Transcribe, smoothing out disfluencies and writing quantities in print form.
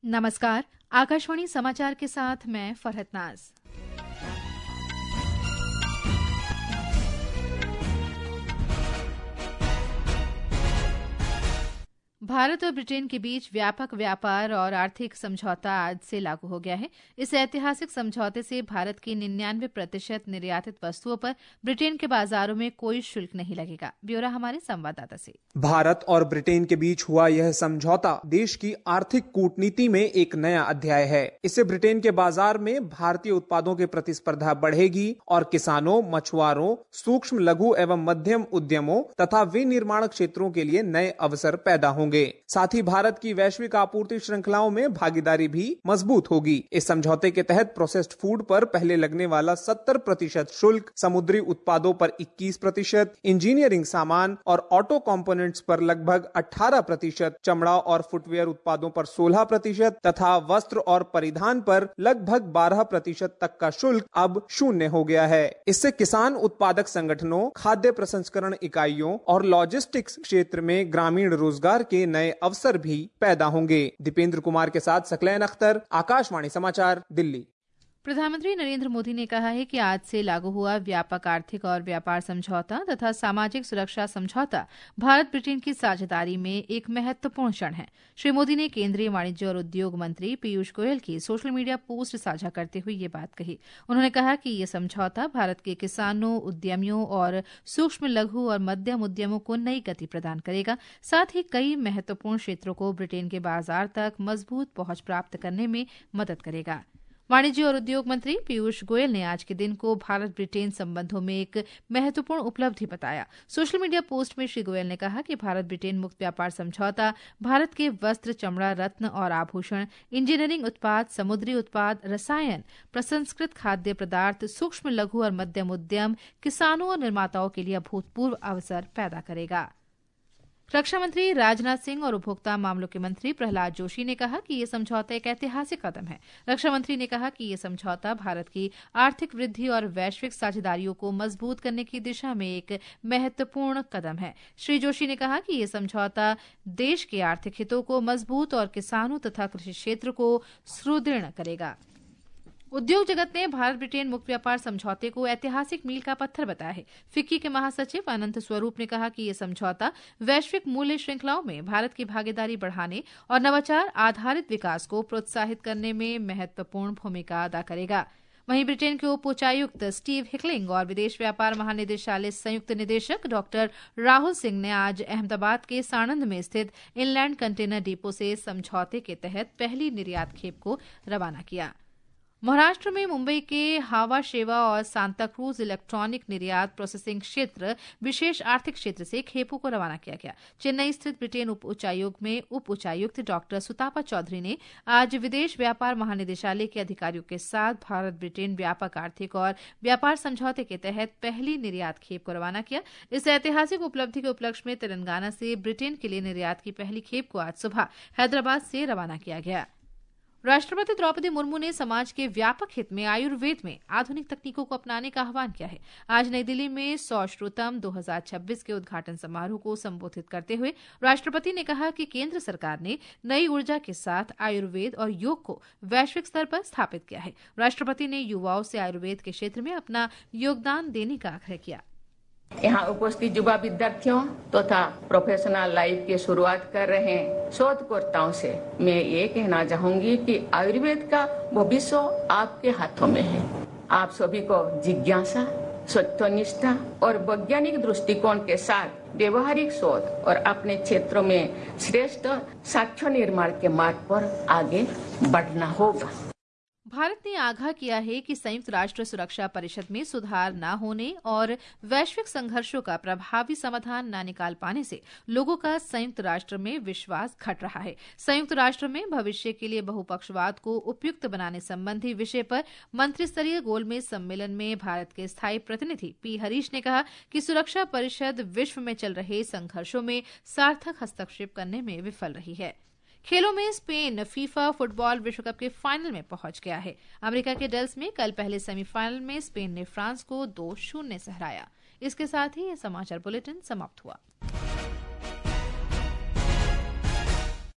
नमस्कार, आकाशवाणी समाचार के साथ मैं फरहत नाज। भारत और ब्रिटेन के बीच व्यापक व्यापार और आर्थिक समझौता आज से लागू हो गया है। इस ऐतिहासिक समझौते से भारत की 99% निर्यातित वस्तुओं पर ब्रिटेन के बाजारों में कोई शुल्क नहीं लगेगा। ब्यौरा हमारे संवाददाता से। भारत और ब्रिटेन के बीच हुआ यह समझौता देश की आर्थिक कूटनीति में एक नया अध्याय है। इससे ब्रिटेन के बाजार में भारतीय उत्पादों की प्रतिस्पर्धा बढ़ेगी और किसानों, मछुआरों, सूक्ष्म, लघु एवं मध्यम उद्यमों तथा विनिर्माण क्षेत्रों के लिए नए अवसर पैदा होंगे। साथ ही भारत की वैश्विक आपूर्ति श्रृंखलाओं में भागीदारी भी मजबूत होगी। इस समझौते के तहत प्रोसेस्ड फूड पर पहले लगने वाला 70% शुल्क, समुद्री उत्पादों पर 21%, इंजीनियरिंग सामान और ऑटो कंपोनेंट्स पर लगभग 18%, चमड़ा और फुटवेयर उत्पादों पर 16% तथा वस्त्र और परिधान पर लगभग 12% तक का शुल्क अब शून्य हो गया है। इससे किसान उत्पादक संगठनों, खाद्य प्रसंस्करण इकाइयों और लॉजिस्टिक्स क्षेत्र में ग्रामीण रोजगार के नए अवसर भी पैदा होंगे। दीपेंद्र कुमार के साथ सकलैन अख्तर, आकाशवाणी समाचार, दिल्ली। प्रधानमंत्री नरेंद्र मोदी ने कहा है कि आज से लागू हुआ व्यापक आर्थिक और व्यापार समझौता तथा सामाजिक सुरक्षा समझौता भारत ब्रिटेन की साझेदारी में एक महत्वपूर्ण क्षण है। श्री मोदी ने केंद्रीय वाणिज्य और उद्योग मंत्री पीयूष गोयल की सोशल मीडिया पोस्ट साझा करते हुए ये बात कही। उन्होंने कहा कि ये समझौता भारत के किसानों, उद्यमियों और सूक्ष्म, लघु और मध्यम उद्यमों को नई गति प्रदान करेगा। साथ ही कई महत्वपूर्ण क्षेत्रों को ब्रिटेन के बाजार तक मजबूत पहुंच प्राप्त करने में मदद करेगा। वाणिज्य और उद्योग मंत्री पीयूष गोयल ने आज के दिन को भारत ब्रिटेन संबंधों में एक महत्वपूर्ण उपलब्धि बताया। सोशल मीडिया पोस्ट में श्री गोयल ने कहा कि भारत ब्रिटेन मुक्त व्यापार समझौता भारत के वस्त्र, चमड़ा, रत्न और आभूषण, इंजीनियरिंग उत्पाद, समुद्री उत्पाद, रसायन, प्रसंस्कृत खाद्य पदार्थ, सूक्ष्म, लघु और मध्यम उद्यम, किसानों और निर्माताओं के लिए अभूतपूर्व अवसर पैदा करेगा। रक्षा मंत्री राजनाथ सिंह और उपभोक्ता मामलों के मंत्री प्रहलाद जोशी ने कहा कि ये समझौता एक ऐतिहासिक कदम है। रक्षा मंत्री ने कहा कि ये समझौता भारत की आर्थिक वृद्धि और वैश्विक साझेदारियों को मजबूत करने की दिशा में एक महत्वपूर्ण कदम है। श्री जोशी ने कहा कि ये समझौता देश के आर्थिक हितों को मजबूत और किसानों तथा कृषि क्षेत्र को सुदृढ़ करेगा। उद्योग जगत ने भारत ब्रिटेन मुक्त व्यापार समझौते को ऐतिहासिक मील का पत्थर बताया है। फिक्की के महासचिव अनंत स्वरूप ने कहा कि यह समझौता वैश्विक मूल्य श्रृंखलाओं में भारत की भागीदारी बढ़ाने और नवाचार आधारित विकास को प्रोत्साहित करने में महत्वपूर्ण भूमिका अदा करेगा। वहीं ब्रिटेन के उप उच्चायुक्त स्टीव हिकलिंग और विदेश व्यापार महानिदेशालय संयुक्त निदेशक डॉक्टर राहुल सिंह ने आज अहमदाबाद के साणंद में स्थित इनलैंड कंटेनर डिपो से समझौते के तहत पहली निर्यात खेप को रवाना किया। महाराष्ट्र में मुंबई के हावा शेवा और सांता क्रूज इलेक्ट्रॉनिक निर्यात प्रोसेसिंग क्षेत्र विशेष आर्थिक क्षेत्र से खेपों को रवाना किया गया। चेन्नई स्थित ब्रिटेन उप उच्चायोग में उप उच्चायुक्त डॉक्टर सुतापा चौधरी ने आज विदेश व्यापार महानिदेशालय के अधिकारियों के साथ भारत ब्रिटेन व्यापक आर्थिक और व्यापार समझौते के तहत पहली निर्यात खेप को रवाना किया। इस ऐतिहासिक उपलब्धि के उपलक्ष्य में तेलंगाना से ब्रिटेन के लिए निर्यात की पहली खेप को आज सुबह हैदराबाद से रवाना किया गया। राष्ट्रपति द्रौपदी मुर्मू ने समाज के व्यापक हित में आयुर्वेद में आधुनिक तकनीकों को अपनाने का आह्वान किया है। आज नई दिल्ली में सौश्रुतम 2026 के उद्घाटन समारोह को संबोधित करते हुए राष्ट्रपति ने कहा कि केंद्र सरकार ने नई ऊर्जा के साथ आयुर्वेद और योग को वैश्विक स्तर पर स्थापित किया है। राष्ट्रपति ने युवाओं से आयुर्वेद के क्षेत्र में अपना योगदान देने का आग्रह किया। यहाँ उपस्थित युवा विद्यार्थियों तथा प्रोफेशनल लाइफ की शुरुआत कर रहे शोधकर्ताओं से मैं ये कहना चाहूंगी कि आयुर्वेद का भविष्य आपके हाथों में है। आप सभी को जिज्ञासा, सत्यनिष्ठा और वैज्ञानिक दृष्टिकोण के साथ व्यवहारिक शोध और अपने क्षेत्रों में श्रेष्ठ साक्ष्य निर्माण के मार्ग पर आगे बढ़ना होगा। भारत ने आगाह किया है कि संयुक्त राष्ट्र सुरक्षा परिषद में सुधार न होने और वैश्विक संघर्षों का प्रभावी समाधान न निकाल पाने से लोगों का संयुक्त राष्ट्र में विश्वास घट रहा है। संयुक्त राष्ट्र में भविष्य के लिए बहुपक्षवाद को उपयुक्त बनाने संबंधी विषय पर मंत्रिस्तरीय गोलमेज सम्मेलन में भारत के स्थायी प्रतिनिधि पी हरीश ने कहा कि सुरक्षा परिषद विश्व में चल रहे संघर्षों में सार्थक हस्तक्षेप करने में विफल रही है। खेलों में स्पेन फीफा फुटबॉल विश्व कप के फाइनल में पहुंच गया है। अमेरिका के डल्स में कल पहले सेमीफाइनल में स्पेन ने फ्रांस को 2-0 से हराया। इसके साथ ही यह समाचार बुलेटिन समाप्त हुआ।